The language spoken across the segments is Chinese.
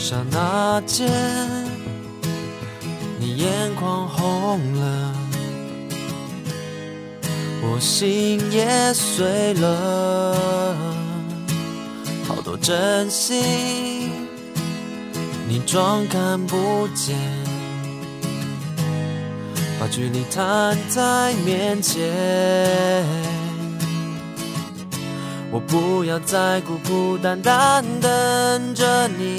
刹那间，你眼眶红了，我心也碎了。好多真心，你装看不见，把距离摊在面前。我不要再孤孤单单等着你，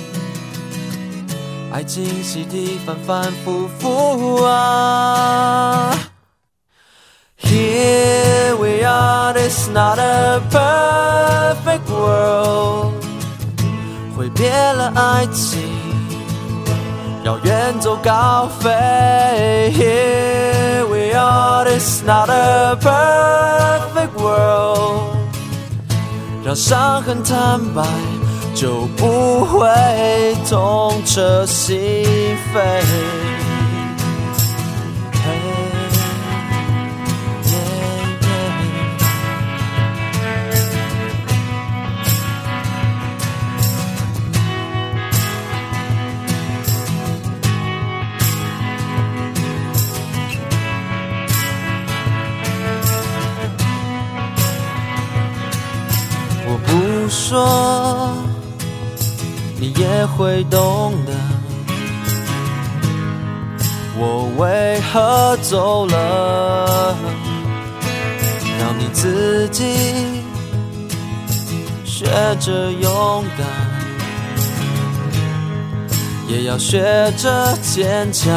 爱情习题反反复复啊。Here we are, it's not a perfect world， 挥别了爱情，要远走高飞。Here we are, it's not a perfect world， 让伤痕坦白，就不会痛彻心扉。我不说，你也会懂的。我为何走了？让你自己学着勇敢，也要学着坚强。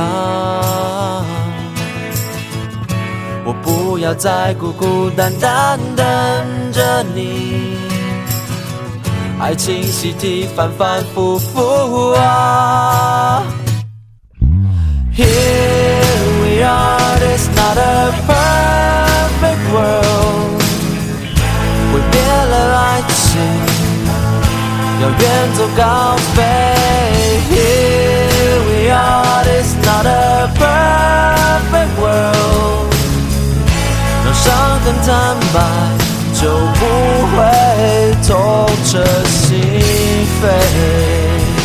我不要再孤孤单单等着你，爱情习题反反复复啊。Here we are, it's not a perfect world， 挥别了爱情，要远走高飞。Here we are, it's not a perfect world， 让伤痕坦白，就不会痛彻心扉，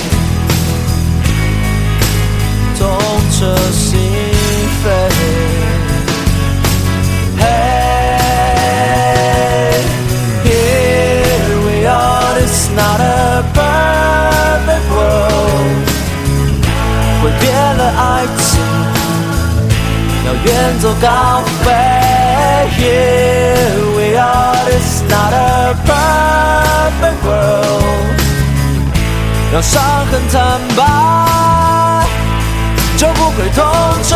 痛彻心扉。Hey, here we are, it's not a perfect world， 挥别了爱情，要远走高飞。Here we are, it's not a perfect world， 让伤痕坦白，就不会痛彻